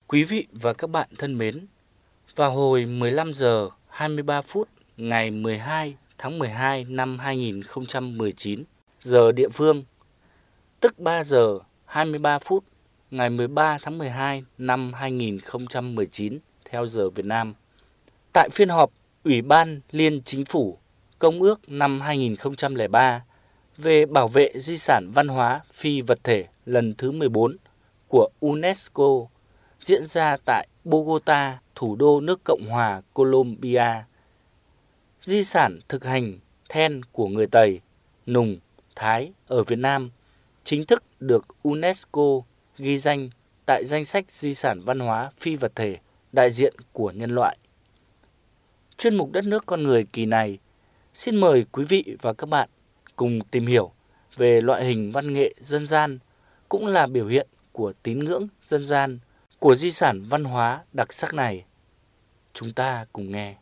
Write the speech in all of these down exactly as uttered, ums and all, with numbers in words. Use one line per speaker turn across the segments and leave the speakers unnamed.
Quý vị và các bạn thân mến, vào hồi mười lăm giờ hai mươi ba phút ngày mười hai tháng mười hai năm hai nghìn không trăm mười chín giờ địa phương, tức ba giờ hai mươi ba phút ngày mười ba tháng mười hai năm hai nghìn không trăm mười chín theo giờ Việt Nam, tại phiên họp Ủy ban Liên Chính phủ Công ước năm hai nghìn không trăm lẻ ba về bảo vệ di sản văn hóa phi vật thể lần thứ mười bốn của UNESCO diễn ra tại Bogota, thủ đô nước Cộng hòa Colombia. Di sản thực hành then của người Tây, Nùng, Thái ở Việt Nam chính thức được UNESCO ghi danh tại danh sách di sản văn hóa phi vật thể đại diện của nhân loại. Chuyên mục Đất nước con người kỳ này, xin mời quý vị và các bạn cùng tìm hiểu về loại hình văn nghệ dân gian, cũng là biểu hiện của tín ngưỡng dân gian của di sản văn hóa đặc sắc này. Chúng ta cùng nghe.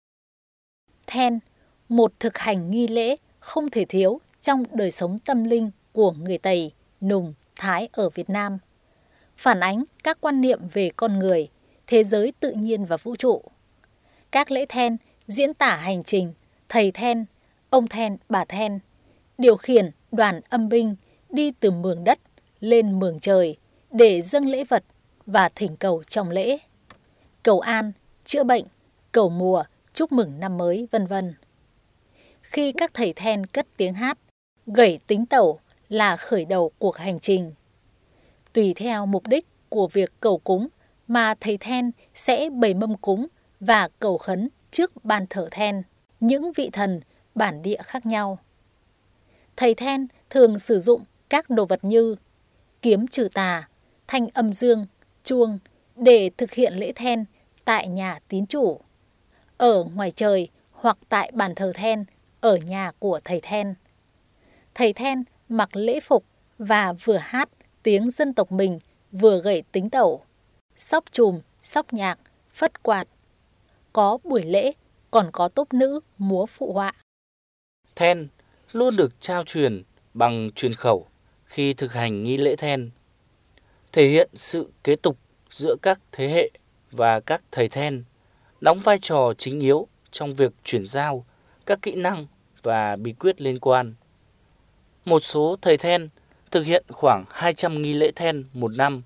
Then, một thực hành nghi lễ không thể thiếu trong đời sống tâm linh của người Tây, Nùng, Thái ở Việt Nam, phản ánh các quan niệm về con người, thế giới tự nhiên và vũ trụ. Các lễ then diễn tả hành trình thầy then, ông then, bà then, điều khiển đoàn âm binh đi từ mường đất lên mường trời để dâng lễ vật và thỉnh cầu trong lễ, cầu an, chữa bệnh, cầu mùa, chúc mừng năm mới, vân vân. Khi các thầy then cất tiếng hát, gẩy tính tẩu là khởi đầu cuộc hành trình. Tùy theo mục đích của việc cầu cúng mà thầy then sẽ bày mâm cúng và cầu khấn trước ban thờ then những vị thần bản địa khác nhau. Thầy then thường sử dụng các đồ vật như kiếm trừ tà, thanh âm dương, chuông để thực hiện lễ then tại nhà tín chủ, ở ngoài trời hoặc tại bàn thờ then ở nhà của thầy then. Thầy then mặc lễ phục và vừa hát tiếng dân tộc mình vừa gẩy tính tẩu, xóc chùm, xóc nhạc, phất quạt. Có buổi lễ còn có tốp nữ múa phụ họa.
Then luôn được trao truyền bằng truyền khẩu khi thực hành nghi lễ then, thể hiện sự kế tục giữa các thế hệ và các thầy then đóng vai trò chính yếu trong việc chuyển giao các kỹ năng và bí quyết liên quan. Một số thầy then thực hiện khoảng hai trăm nghi lễ then một năm.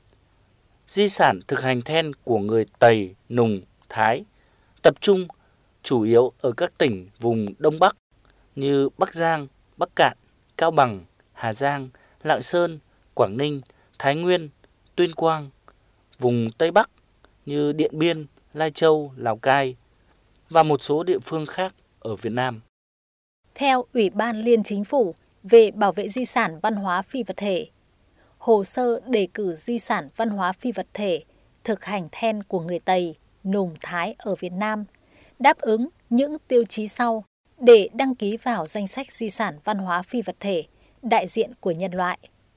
Di sản thực hành then của người Tây, Nùng, Thái tập trung chủ yếu ở các tỉnh vùng Đông Bắc như Bắc Giang, Bắc Cạn, Cao Bằng, Hà Giang, Lạng Sơn, Quảng Ninh, Thái Nguyên, Tuyên Quang, vùng Tây Bắc như Điện Biên, Lai Châu, Lào Cai và một số địa phương khác ở Việt Nam.
Theo Ủy ban Liên Chính phủ về bảo vệ di sản văn hóa phi vật thể, hồ sơ đề cử di sản văn hóa phi vật thể thực hành then của người Tây, Nùng, Thái ở Việt Nam đáp ứng những tiêu chí sau để đăng ký vào danh sách di sản văn hóa phi vật thể đại diện của nhân loại.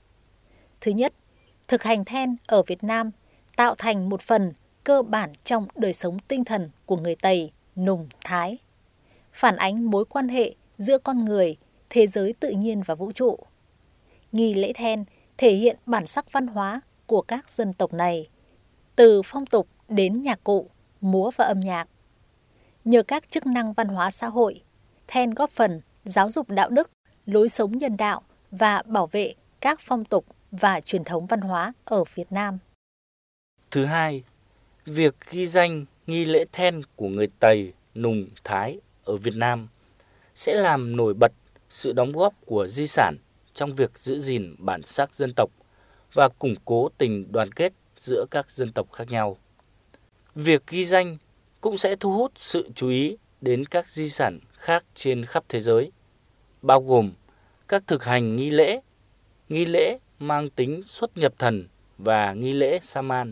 Thứ nhất, thực hành then ở Việt Nam tạo thành một phần cơ bản trong đời sống tinh thần của người Tây, Nùng, Thái, phản ánh mối quan hệ giữa con người, thế giới tự nhiên và vũ trụ. Nghi lễ then thể hiện bản sắc văn hóa của các dân tộc này, từ phong tục đến nhạc cụ, múa và âm nhạc. Nhờ các chức năng văn hóa xã hội, then góp phần giáo dục đạo đức, lối sống nhân đạo và bảo vệ các phong tục và truyền thống văn hóa ở Việt Nam.
Thứ hai, việc ghi danh nghi lễ then của người Tây, Nùng, Thái ở Việt Nam sẽ làm nổi bật sự đóng góp của di sản trong việc giữ gìn bản sắc dân tộc và củng cố tình đoàn kết giữa các dân tộc khác nhau. Việc ghi danh cũng sẽ thu hút sự chú ý đến các di sản khác trên khắp thế giới, bao gồm các thực hành nghi lễ, nghi lễ mang tính xuất nhập thần và nghi lễ Saman.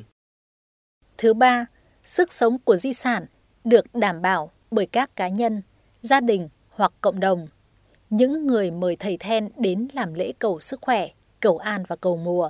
Thứ ba, sức sống của di sản được đảm bảo bởi các cá nhân, gia đình hoặc cộng đồng, những người mời thầy then đến làm lễ cầu sức khỏe, cầu an và cầu mùa.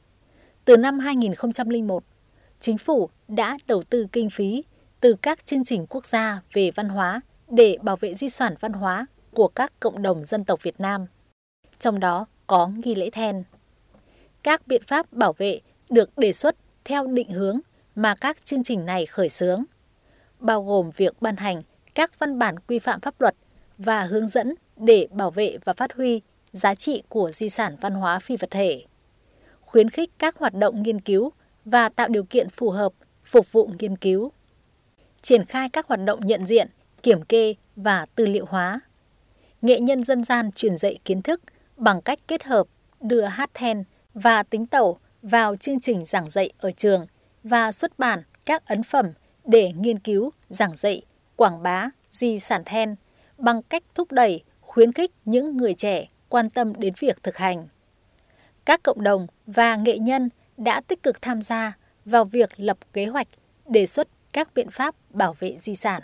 Từ năm hai nghìn không trăm lẻ một, Chính phủ đã đầu tư kinh phí từ các chương trình quốc gia về văn hóa để bảo vệ di sản văn hóa của các cộng đồng dân tộc Việt Nam, trong đó có nghi lễ then. Các biện pháp bảo vệ được đề xuất theo định hướng mà các chương trình này khởi xướng, bao gồm việc ban hành các văn bản quy phạm pháp luật và hướng dẫn để bảo vệ và phát huy giá trị của di sản văn hóa phi vật thể, khuyến khích các hoạt động nghiên cứu và tạo điều kiện phù hợp phục vụ nghiên cứu, triển khai các hoạt động nhận diện, kiểm kê và tư liệu hóa. Nghệ nhân dân gian truyền dạy kiến thức bằng cách kết hợp đưa hát then và tính tẩu vào chương trình giảng dạy ở trường và xuất bản các ấn phẩm để nghiên cứu, giảng dạy, quảng bá di sản then bằng cách thúc đẩy, khuyến khích những người trẻ quan tâm đến việc thực hành. Các cộng đồng và nghệ nhân đã tích cực tham gia vào việc lập kế hoạch, đề xuất các biện pháp bảo vệ di sản.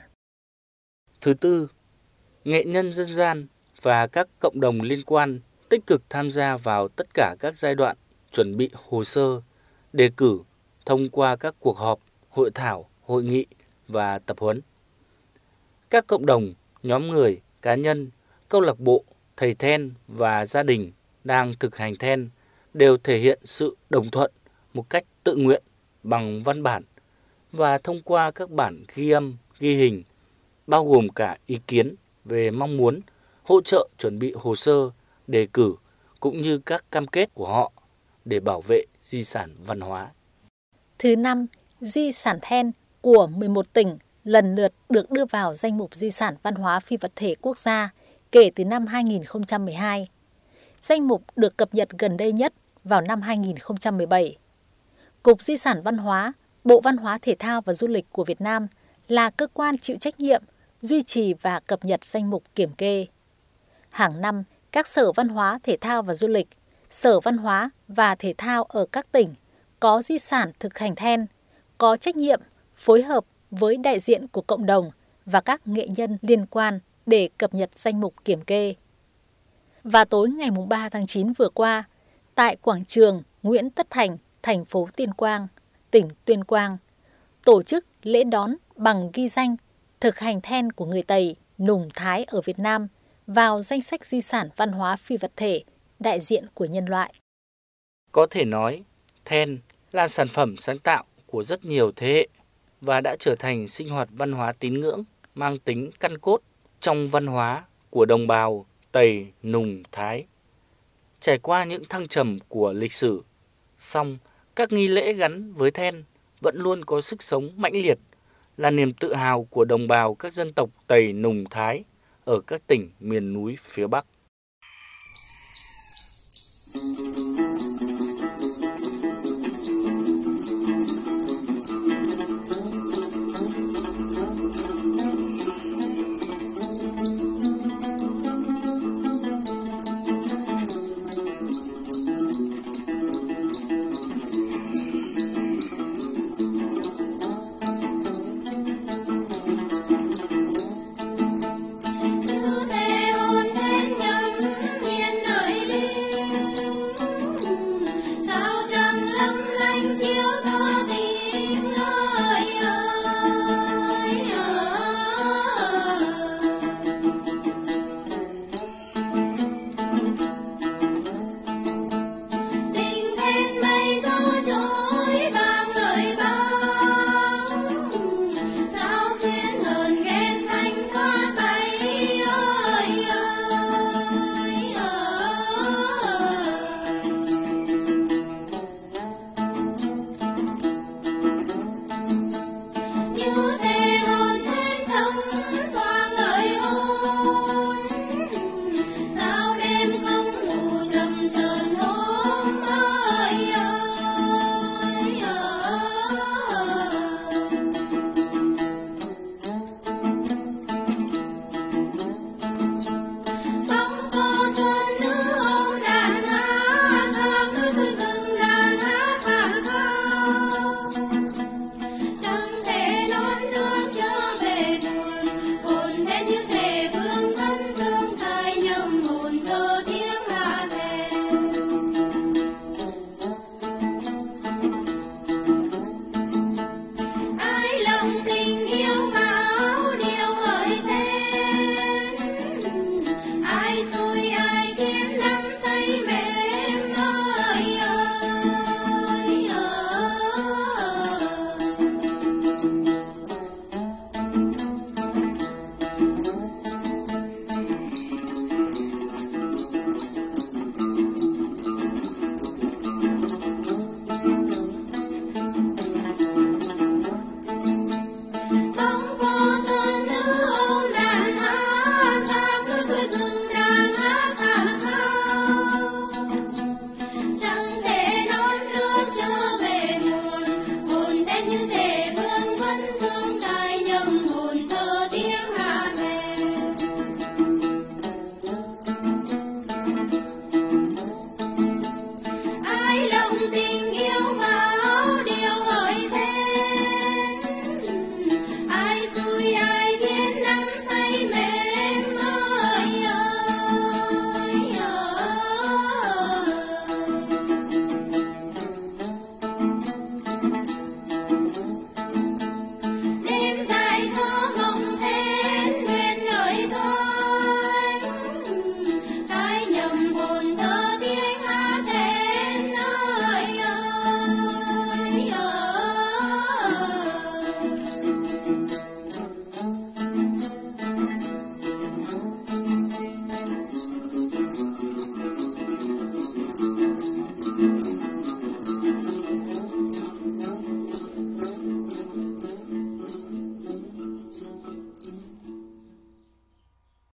Thứ tư, nghệ nhân dân gian và các cộng đồng liên quan tích cực tham gia vào tất cả các giai đoạn chuẩn bị hồ sơ, đề cử thông qua các cuộc họp, hội thảo, hội nghị và tập huấn. Các cộng đồng, nhóm người, cá nhân, câu lạc bộ, thầy then và gia đình đang thực hành then đều thể hiện sự đồng thuận một cách tự nguyện bằng văn bản và thông qua các bản ghi âm, ghi hình, bao gồm cả ý kiến về mong muốn hỗ trợ chuẩn bị hồ sơ, đề cử cũng như các cam kết của họ để bảo vệ di sản văn hóa.
Thứ năm, di sản then của mười một tỉnh lần lượt được đưa vào danh mục di sản văn hóa phi vật thể quốc gia kể từ năm hai nghìn không trăm mười hai. Danh mục được cập nhật gần đây nhất vào năm hai nghìn không trăm mười bảy. Cục Di sản Văn hóa, Bộ Văn hóa Thể thao và Du lịch của Việt Nam là cơ quan chịu trách nhiệm duy trì và cập nhật danh mục kiểm kê. Hàng năm, các sở văn hóa, thể thao và du lịch, sở văn hóa và thể thao ở các tỉnh có di sản thực hành then, có trách nhiệm phối hợp với đại diện của cộng đồng và các nghệ nhân liên quan để cập nhật danh mục kiểm kê. Và tối ngày ba tháng chín vừa qua, tại quảng trường Nguyễn Tất Thành, thành phố Tuyên Quang, tỉnh Tuyên Quang, tổ chức lễ đón bằng ghi danh thực hành then của người Tây, Nùng, Thái ở Việt Nam vào danh sách di sản văn hóa phi vật thể đại diện của nhân loại.
Có thể nói, then là sản phẩm sáng tạo của rất nhiều thế hệ và đã trở thành sinh hoạt văn hóa tín ngưỡng mang tính căn cốt trong văn hóa của đồng bào Tây, Nùng, Thái. Trải qua những thăng trầm của lịch sử, song các nghi lễ gắn với then vẫn luôn có sức sống mãnh liệt, là niềm tự hào của đồng bào các dân tộc Tây, Nùng, Thái ở các tỉnh miền núi phía Bắc.